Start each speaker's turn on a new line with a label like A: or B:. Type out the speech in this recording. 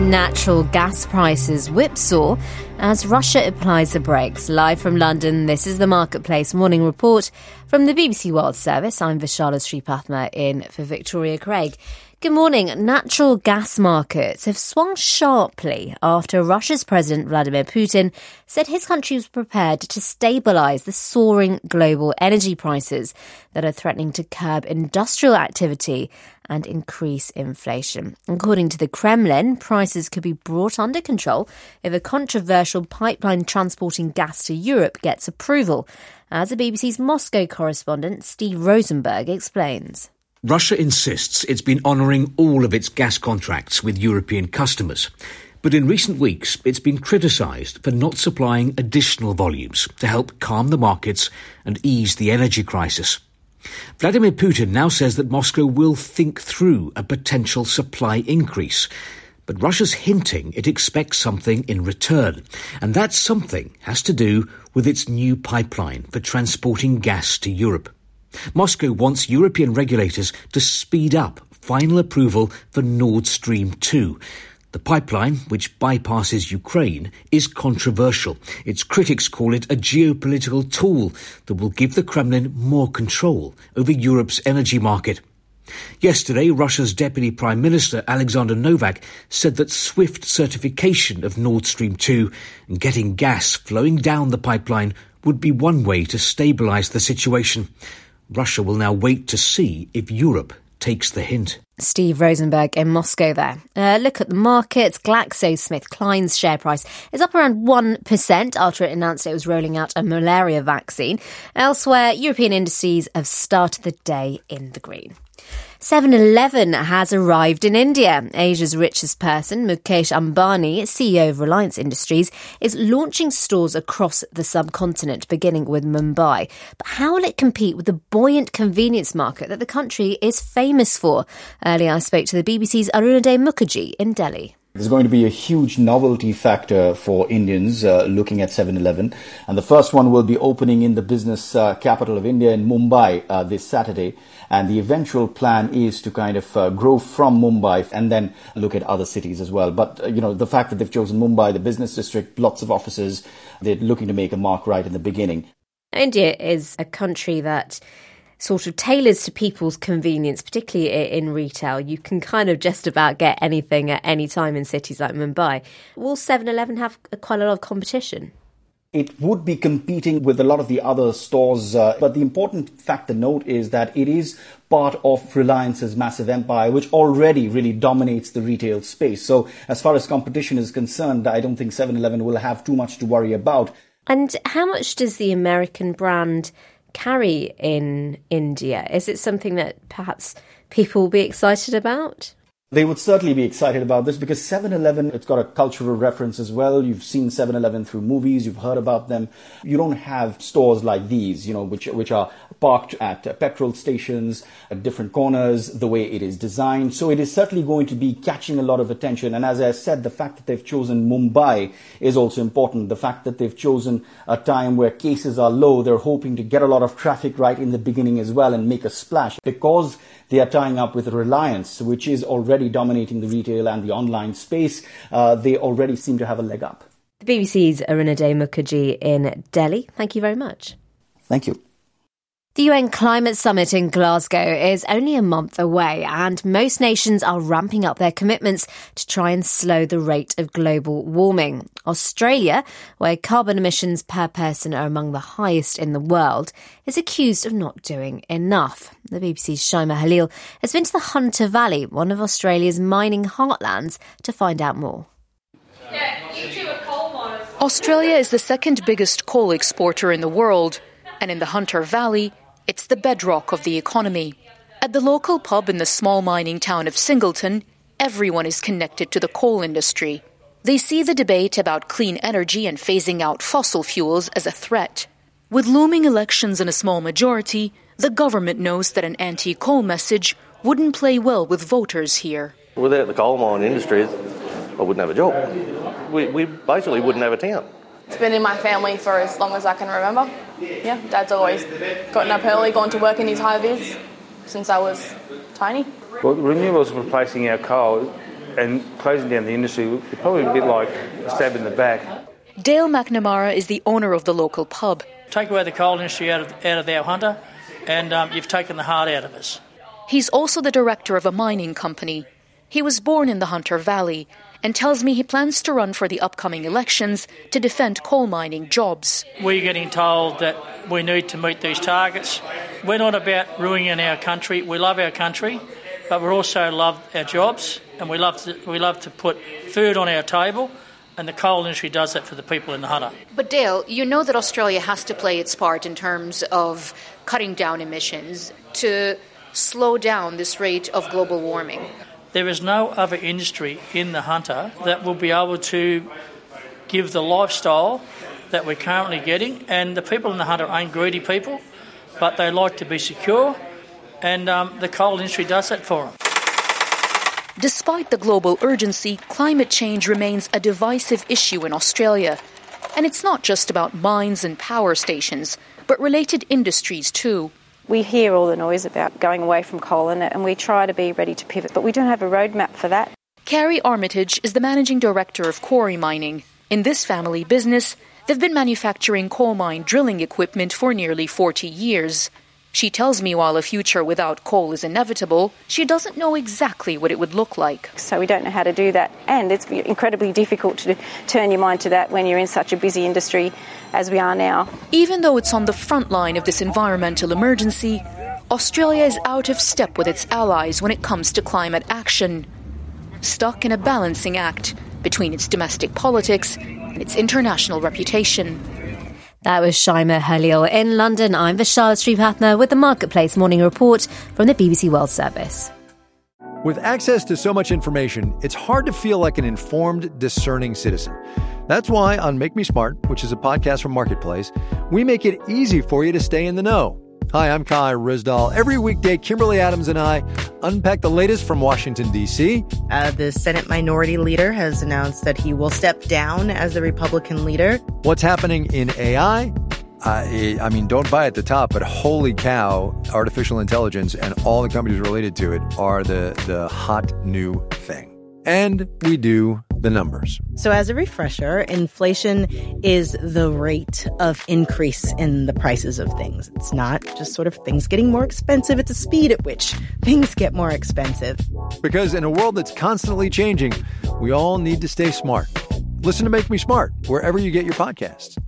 A: Natural gas prices whipsaw as Russia applies the brakes. Live from London, this is the Marketplace Morning Report from the BBC World Service. I'm Vishala Sripathma in for Victoria Craig. Good morning. Natural gas markets have swung sharply after Russia's President Vladimir Putin said his country was prepared to stabilise the soaring global energy prices that are threatening to curb industrial activity and increase inflation. According to the Kremlin, prices could be brought under control if a controversial pipeline transporting gas to Europe gets approval, as the BBC's Moscow correspondent Steve Rosenberg explains.
B: Russia insists it's been honouring all of its gas contracts with European customers. But in recent weeks, it's been criticised for not supplying additional volumes to help calm the markets and ease the energy crisis. Vladimir Putin now says that Moscow will think through a potential supply increase. But Russia's hinting it expects something in return. And that something has to do with its new pipeline for transporting gas to Europe. Moscow wants European regulators to speed up final approval for Nord Stream 2. The pipeline, which bypasses Ukraine, is controversial. Its critics call it a geopolitical tool that will give the Kremlin more control over Europe's energy market. Yesterday, Russia's Deputy Prime Minister Alexander Novak said that swift certification of Nord Stream 2 and getting gas flowing down the pipeline would be one way to stabilise the situation. Russia will now wait to see if Europe takes the hint.
A: Steve Rosenberg in Moscow there. Look at the markets. GlaxoSmithKline's share price is up around 1% after it announced it was rolling out a malaria vaccine. Elsewhere, European indices have started the day in the green. 7-Eleven has arrived in India. Asia's richest person, Mukesh Ambani, CEO of Reliance Industries, is launching stores across the subcontinent, beginning with Mumbai. But how will it compete with the buoyant convenience market that the country is famous for? Earlier, I spoke to the BBC's Arunadhay Mukherjee in Delhi.
C: There's going to be a huge novelty factor for Indians looking at 7-Eleven. And the first one will be opening in the business capital of India in Mumbai this Saturday. And the eventual plan is to kind of grow from Mumbai and then look at other cities as well. But, the fact that they've chosen Mumbai, the business district, lots of offices, they're looking to make a mark right in the beginning.
A: India is a country that sort of tailors to people's convenience, particularly in retail. You can kind of just about get anything at any time in cities like Mumbai. Will 7-Eleven have quite a lot of competition?
C: It would be competing with a lot of the other stores, but the important fact to note is that it is part of Reliance's massive empire, which already really dominates the retail space. So as far as competition is concerned, I don't think 7-Eleven will have too much to worry about.
A: And how much does the American brand carry in India? Is it something that perhaps people will be excited about?
C: They would certainly be excited about this because 7-Eleven, it's got a cultural reference as well. You've seen 7-Eleven through movies, you've heard about them. You don't have stores like these, which are parked at petrol stations, at different corners, the way it is designed. So it is certainly going to be catching a lot of attention. And as I said, the fact that they've chosen Mumbai is also important. The fact that they've chosen a time where cases are low, they're hoping to get a lot of traffic right in the beginning as well and make a splash because they are tying up with Reliance, which is already dominating the retail and the online space. They already seem to have a leg up.
A: The BBC's Arunadhay Mukherjee in Delhi. Thank you very much.
C: Thank you.
A: The UN Climate Summit in Glasgow is only a month away, and most nations are ramping up their commitments to try and slow the rate of global warming. Australia, where carbon emissions per person are among the highest in the world, is accused of not doing enough. The BBC's Shaima Halil has been to the Hunter Valley, one of Australia's mining heartlands, to find out more.
D: Australia is the second biggest coal exporter in the world, and in the Hunter Valley, it's the bedrock of the economy. At the local pub in the small mining town of Singleton, everyone is connected to the coal industry. They see the debate about clean energy and phasing out fossil fuels as a threat. With looming elections and a small majority, the government knows that an anti-coal message wouldn't play well with voters here.
E: Without the coal mine industry, I wouldn't have a job. We basically wouldn't have a town.
F: It's been in my family for as long as I can remember. Yeah, Dad's always gotten up early, gone to work in his high vis since I was tiny.
G: Well, renewables replacing our coal and closing down the industry would probably be a bit like a stab in the back.
D: Dale McNamara is the owner of the local pub.
H: Take away the coal industry out of our Hunter, and you've taken the heart out of us.
D: He's also the director of a mining company. He was born in the Hunter Valley and tells me he plans to run for the upcoming elections to defend coal mining jobs.
H: We're getting told that we need to meet these targets. We're not about ruining our country. We love our country, but we also love our jobs, and we love to put food on our table, and the coal industry does that for the people in the Hunter.
D: But Dale, you know that Australia has to play its part in terms of cutting down emissions to slow down this rate of global warming.
H: There is no other industry in the Hunter that will be able to give the lifestyle that we're currently getting, and the people in the Hunter ain't greedy people, but they like to be secure, and the coal industry does that for them.
D: Despite the global urgency, climate change remains a divisive issue in Australia. And it's not just about mines and power stations, but related industries too.
I: We hear all the noise about going away from coal and we try to be ready to pivot, but we don't have a roadmap for that.
D: Carrie Armitage is the managing director of Quarry Mining. In this family business, they've been manufacturing coal mine drilling equipment for nearly 40 years. She tells me while a future without coal is inevitable, she doesn't know exactly what it would look like.
I: So we don't know how to do that, and it's incredibly difficult to turn your mind to that when you're in such a busy industry as we are now.
D: Even though it's on the front line of this environmental emergency, Australia is out of step with its allies when it comes to climate action. Stuck in a balancing act between its domestic politics and its international reputation.
A: That was Shaima Halil in London. I'm Vishala Sripathna with the Marketplace Morning Report from the BBC World Service.
J: With access to so much information, it's hard to feel like an informed, discerning citizen. That's why on Make Me Smart, which is a podcast from Marketplace, we make it easy for you to stay in the know. Hi, I'm Kai Rizdal. Every weekday, Kimberly Adams and I unpack the latest from Washington, D.C.
K: The Senate Minority Leader has announced that he will step down as the Republican leader.
J: What's happening in AI? I mean, don't buy at the top, but holy cow, artificial intelligence and all the companies related to it are the hot new thing. And we do the numbers.
K: So as a refresher, inflation is the rate of increase in the prices of things. It's not just sort of things getting more expensive. It's a speed at which things get more expensive.
J: Because in a world that's constantly changing, we all need to stay smart. Listen to Make Me Smart wherever you get your podcasts.